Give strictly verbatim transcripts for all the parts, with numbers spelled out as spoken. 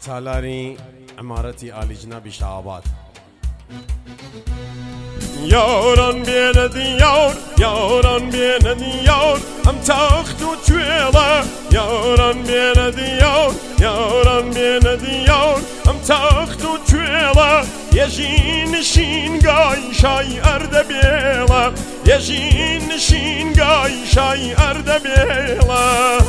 تالاري عمارتي آل جنابي شعبات. Yaran bene diyar, yaran bene diyar, am taxtu çüela. Yaran bene diyar, yaran bene diyar, am taxtu çüela. Yejin shin gay shay arde bela, yejin shin gay shay arde bela.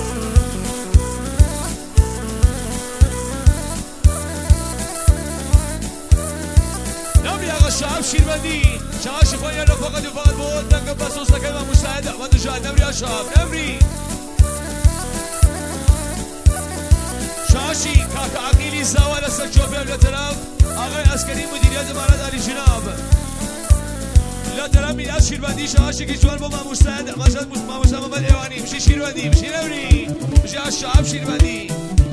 شعب شیروندی شعب شفایی رفاقت و فقط بود دنگم بسوس لکن و مستعد احمد و جهد نمری ها شعب نمری شعشی کاک عقیلی زاوال اصل جوبی هم لطرف آقای عسکری مدیریت امارت علی جناب لطرف میری از شیروندی شعشی که جوان با ما مستعد مشهد ما مستعد محمد ایوانی مشی شیروندی مشی نمری مشی از شعب شیروندی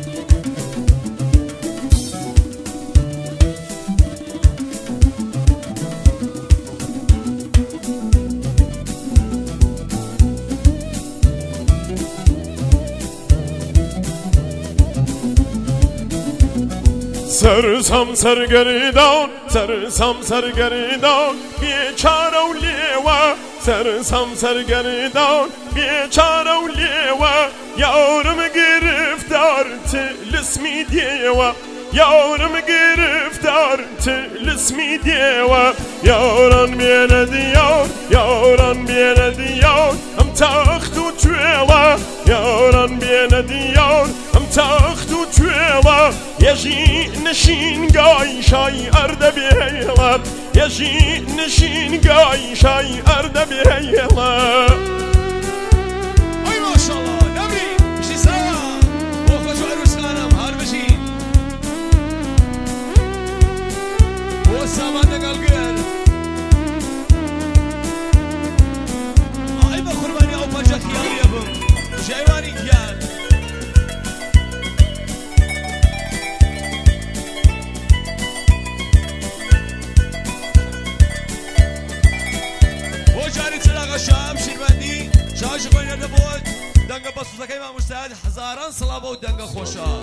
Sersam sergeridan, sersam sergeridan, بیچاره و لیوا. Sersam sergeridan, بیچاره و لیوا. یارم گرفتار تلسمی دیوا، یارم گرفتار تلسمی دیوا. یاران بینه دیار، یاران بینه دیار، ام تخت و چولا. یاران بینه دیار، ام تخت و چولا. یجی نشین گای شای ارده بیلا، یجی نشین گای شای ارده بیلا. ای ماشاءالله نبری بشی سوا بخوش و عروس خانم هر بشین و سامان دقلقل آی با قربانی او پنجا خیالی ابم جایوانی گل شام شیروندی شاش کوین دبود دنگ بسوزکای ما مستعد هزاران صلابه و دنگ خوشا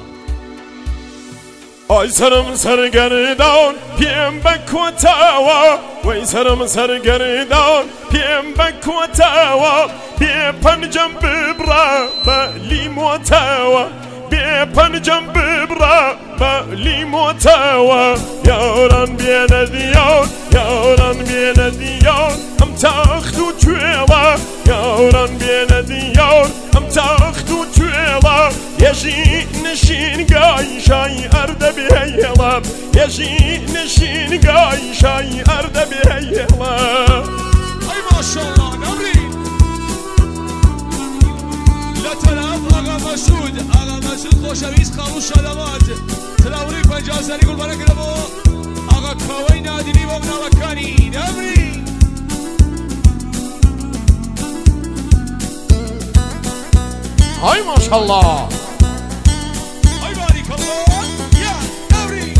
آی سرم سرگردان پیم بکوتاوا وی سرم سرگردان پیم بکوتاوا بی پنجم ببرا بلی موتاوا بی پنجم ببرا بلی موتاوا. یاران بینه دیار، یاران بینه دیار، ام تخت و چولا. یاران بینه دیار، ام تخت و چولا. یجی نشین گای شای ارده بیلا، یجی نشین گای شای ارده بیلا. ای ماشاءالله نبری لطرف آقا مسعود آقا مسعود خوشویز خاموش شادمات تلاوری پنجاه سری گل برای گرمو آقا کاوی نادینی و منالکانی نبری ای ماشاءالله ای باری کامون یا نبری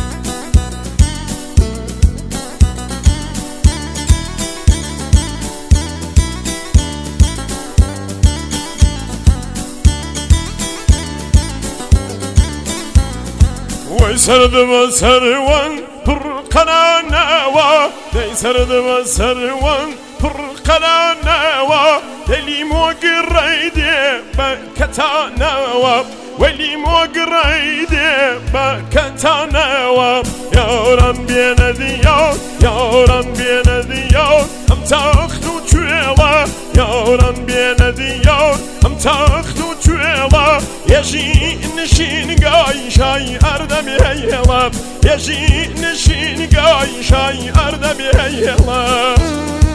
وی سرد و سروان پر قنانوا، دی سرد و سروان پر قنانوا. دلی موقريدي بكتانوا ولي موقريدي بكتانوا. ياران بين ديار، ياران بين ديار، ام تاخدو چولا. ياران بين ديار، ام تاخدو چولا. يجي نشين قاي شاي ارده بيلا، يجي نشين قاي شاي ارده بيلا.